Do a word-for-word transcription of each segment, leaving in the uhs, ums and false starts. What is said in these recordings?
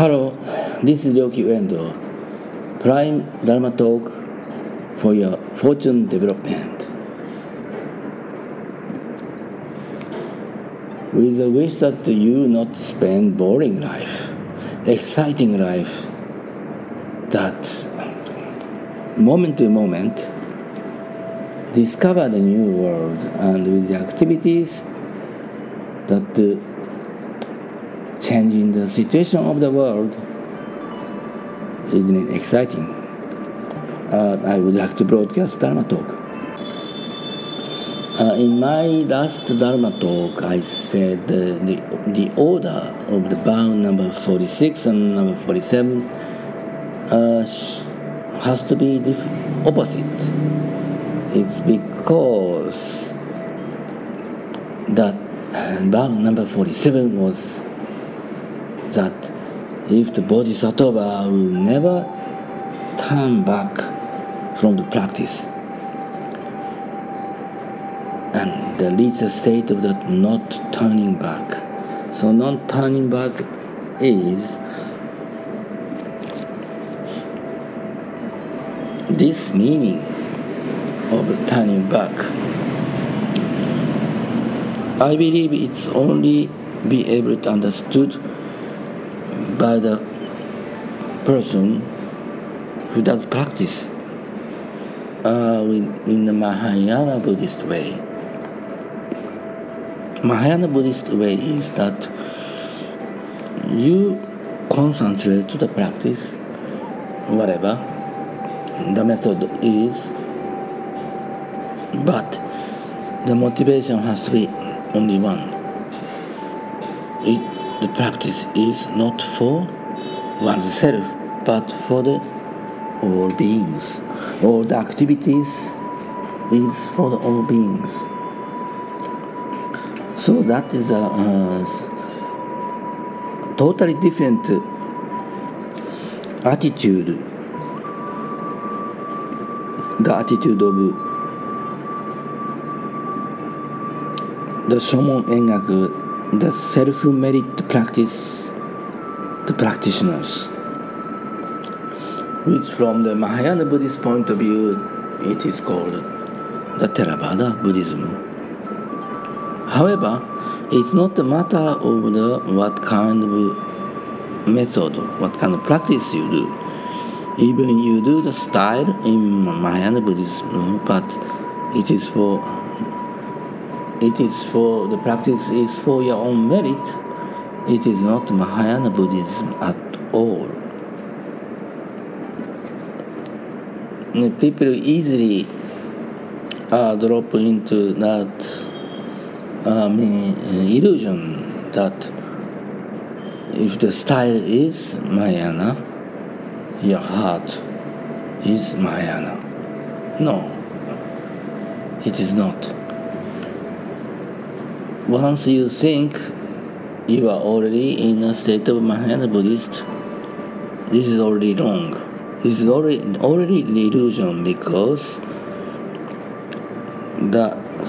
Hello, this is Ryoki Uendo, Prime Dharma Talk for your fortune development. With the wish that you not spend boring life, exciting life, that moment to moment, discover the new world, and with the activities that uh, changing the situation of the world, isn't it exciting? Uh, I would like to broadcast Dharma Talk. Uh, in my last Dharma Talk, I said uh, the, the order of the bound number forty-six and number forty-seven uh, has to be the opposite. It's because that bound number forty-seven was that if the Bodhisattva will never turn back from the practice and reach the state of that not turning back. So not turning back is this meaning of turning back. I believe it's only be able to understood by the person who does practice uh, in the Mahayana Buddhist way. Mahayana Buddhist way is that you concentrate to the practice, whatever the method is, but the motivation has to be only one. It The practice is not for oneself, but for the all beings. All the activities is for the all beings. So that is a uh, totally different attitude. The attitude of the Shomon Engaku, the self-merit practice, the practitioners, which from the Mahayana Buddhist point of view, it is called the Theravada Buddhism. However, it's not a matter of the what kind of method, what kind of practice you do. Even you do the style in Mahayana Buddhism, but it is for It is for the practice is for your own merit. It is not Mahayana Buddhism at all. People easily uh, drop into that uh, illusion that if the style is Mahayana, your heart is Mahayana. No, it is not. Once you think you are already in a state of Mahayana Buddhist, this is already wrong. This is already already an illusion, because the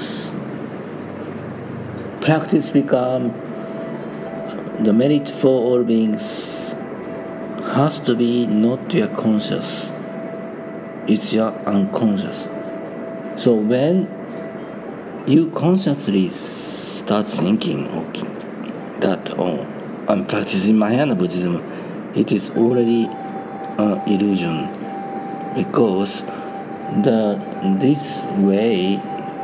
practice become the merit for all beings has to be not your conscious, it's your unconscious. So when you consciously start thinking, okay, that oh, I'm practicing Mahayana Buddhism, it is already an illusion, because the this way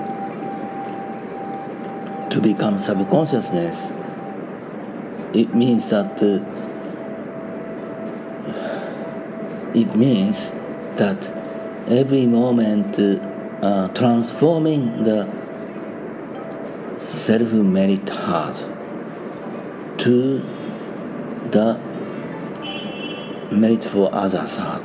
to become subconsciousness, it means that uh, it means that every moment uh, uh, transforming the self-merit heart to the merit for others heart.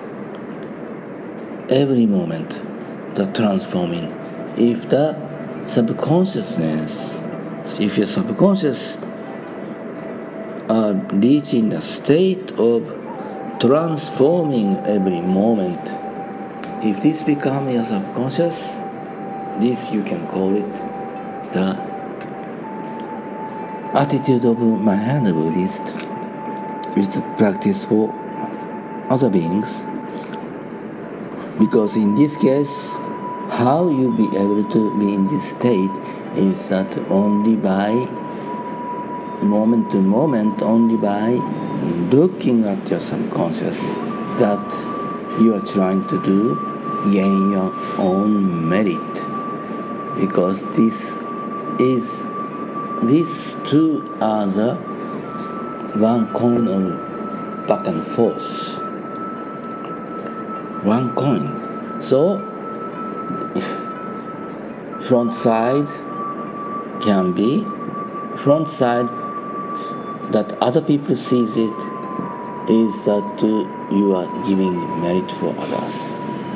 Every moment, the transforming. If the subconsciousness, if your subconscious are reaching the state of transforming every moment, if this becomes your subconscious, this you can call it the attitude of Mahayana Buddhist. it's a practice for other beings. Because in this case, how you be able to be in this state is that only by moment to moment, only by looking at your subconscious that you are trying to do, gain your own merit. Because this is, these two are the one coin of back and forth. One coin. So, front side can be front side that other people sees it is that uh, you are giving merit for others.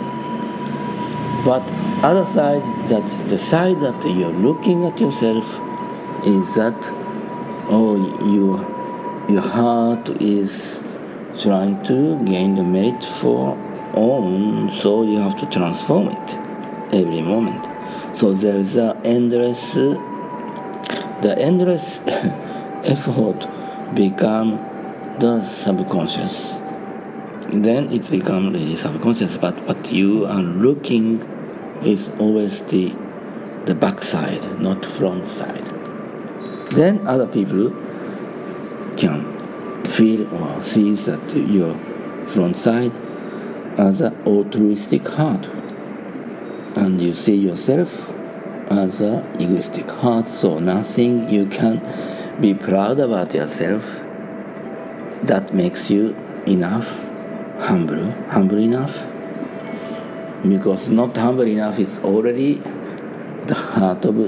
But other side, that the side that you're looking at yourself is that oh you your heart is trying to gain the merit for own, so you have to transform it every moment. So there is a endless the endless effort become the subconscious. Then it's become really subconscious, but what you are looking is always the the back side, not front side. Then other people can feel or see that your front side as an altruistic heart, and you see yourself as an egoistic heart. So nothing you can be proud about yourself that makes you enough, humble, humble enough. Because not humble enough is already the heart of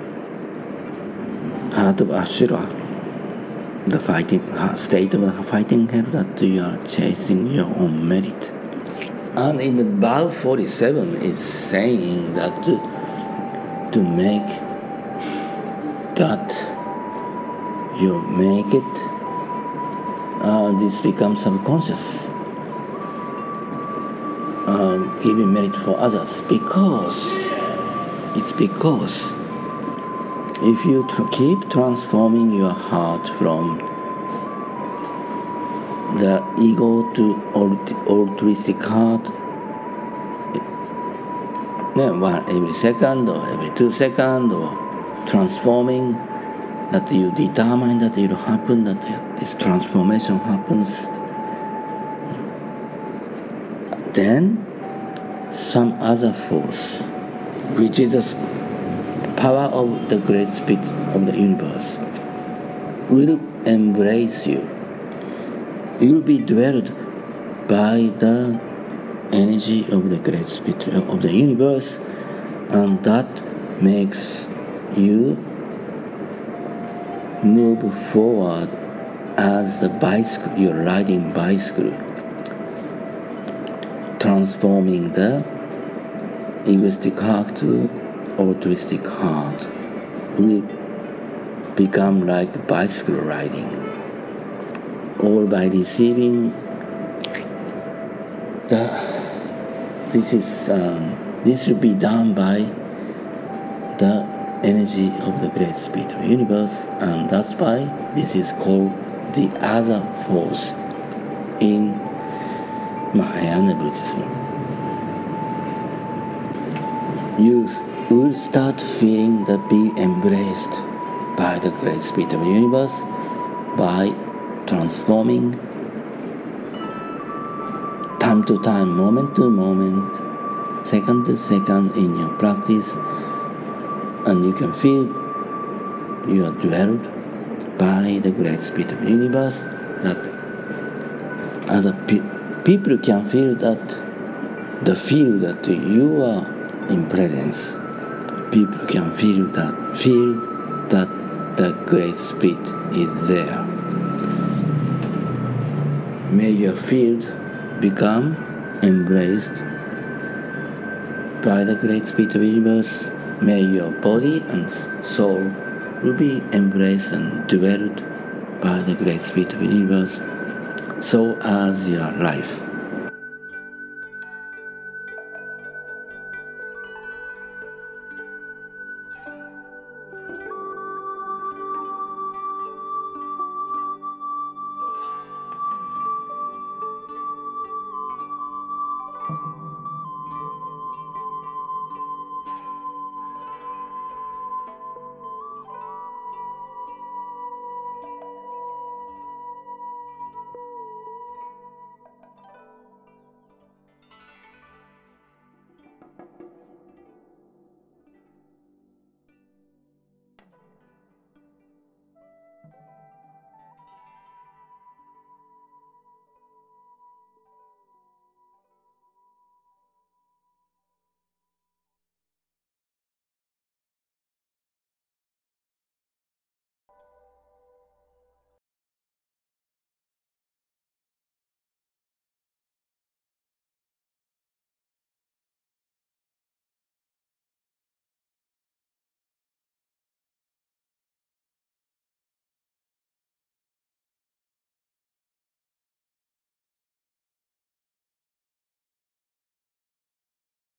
heart of Ashura, the fighting state of the fighting hell that you are chasing your own merit. And in the Bhava forty-seven is saying that to, to make that you make it, uh, this becomes subconscious, uh, giving merit for others, because it's because if you tr- keep transforming your heart from the ego to alt- altruistic heart, then one every second or every two seconds, or transforming, that you determine that it will happen, that this transformation happens, then some other force, which is the power of the great spirit of the universe, will embrace you. You will be dwelled by the energy of the great spirit of the universe, and that makes you move forward as the bicycle, you're riding bicycle, transforming the egoistic heart to altruistic heart. Will become like bicycle riding, all by receiving the this is um, this will be done by the energy of the great spirit of the universe, and that's why this is called the other force in Mahayana Buddhism. You will start feeling that be embraced by the great spirit of the universe by transforming time to time, moment to moment, second to second in your practice, and you can feel you are dwelled by the great spirit of the universe, that other pe- people can feel that, the feel that you are in presence. People can feel that, feel that the great spirit is there. May your field become embraced by the great spirit of the universe. May your body and soul will be embraced and dwelled by the great spirit of the universe, so as your life.